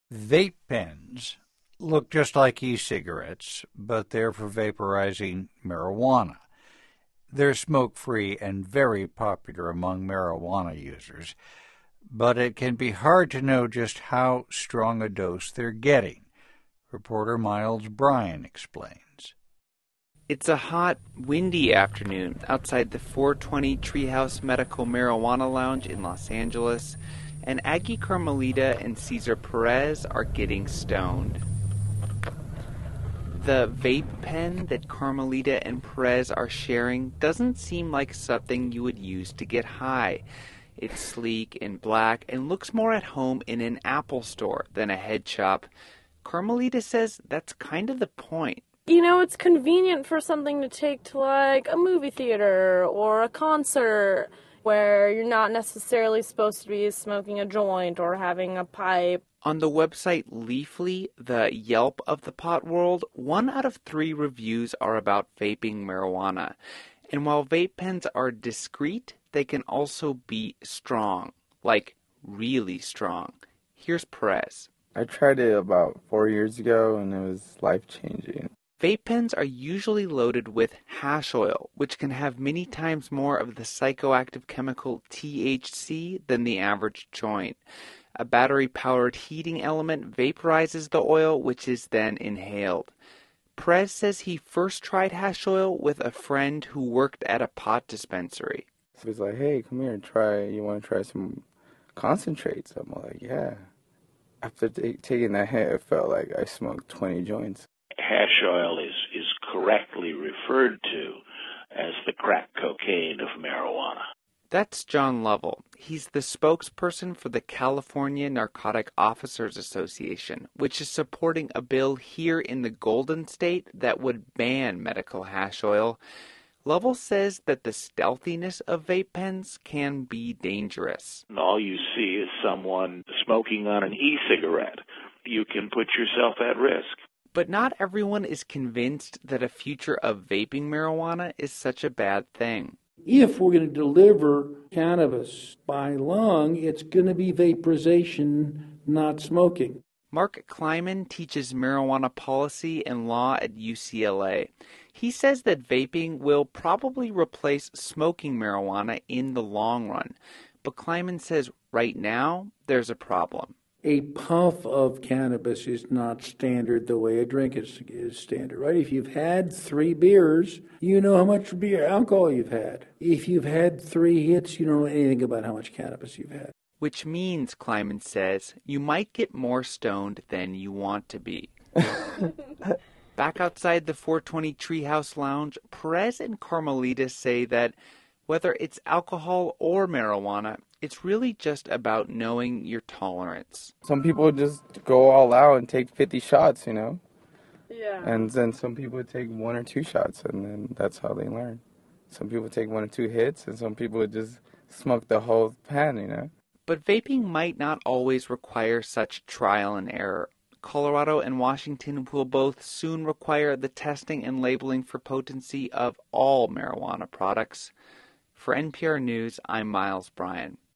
Vape pens look just like e-cigarettes, but they're for vaporizing marijuana. They're smoke-free and very popular among marijuana users, but it can be hard to know just how strong a dose they're getting. Reporter Miles Bryan explains. It's a hot, windy afternoon outside the 420 Treehouse Medical Marijuana Lounge in Los Angeles, and Aggie Carmelita and Cesar Perez are getting stoned. The vape pen that Carmelita and Perez are sharing doesn't seem like something you would use to get high. It's sleek and black and looks more at home in an Apple store than a head shop. Carmelita says that's kind of the point. You know, it's convenient for something to take to, like, a movie theater or a concert where you're not necessarily supposed to be smoking a joint or having a pipe. On the website Leafly, the Yelp of the pot world, 1 out of 3 reviews are about vaping marijuana. And while vape pens are discreet, they can also be strong, like really strong. Here's Perez. I tried it about 4 years ago, and it was life-changing. Vape pens are usually loaded with hash oil, which can have many times more of the psychoactive chemical THC than the average joint. A battery-powered heating element vaporizes the oil, which is then inhaled. Perez says he first tried hash oil with a friend who worked at a pot dispensary. So he's like, hey, come here, you want to try some concentrates? I'm like, yeah. After taking that hit, it felt like I smoked 20 joints. Hash oil is correctly referred to as the crack cocaine of marijuana. That's John Lovell. He's the spokesperson for the California Narcotic Officers Association, which is supporting a bill here in the Golden State that would ban medical hash oil. Lovell says that the stealthiness of vape pens can be dangerous. And all you see is someone smoking on an e-cigarette. You can put yourself at risk. But not everyone is convinced that a future of vaping marijuana is such a bad thing. If we're going to deliver cannabis by lung, it's going to be vaporization, not smoking. Mark Kleiman teaches marijuana policy and law at UCLA. He says that vaping will probably replace smoking marijuana in the long run. But Kleiman says right now there's a problem. A puff of cannabis is not standard the way a drink is standard, right? If you've had 3 beers, you know how much beer alcohol you've had. If you've had 3 hits, you don't know anything about how much cannabis you've had. Which means, Kleiman says, you might get more stoned than you want to be. Back outside the 420 Treehouse Lounge, Perez and Carmelita say that whether it's alcohol or marijuana, it's really just about knowing your tolerance. Some people just go all out and take 50 shots, you know? Yeah. And then some people take 1 or 2 shots, and then that's how they learn. Some people take 1 or 2 hits, and some people just smoke the whole pan, you know? But vaping might not always require such trial and error. Colorado and Washington will both soon require the testing and labeling for potency of all marijuana products. For NPR News, I'm Miles Bryan.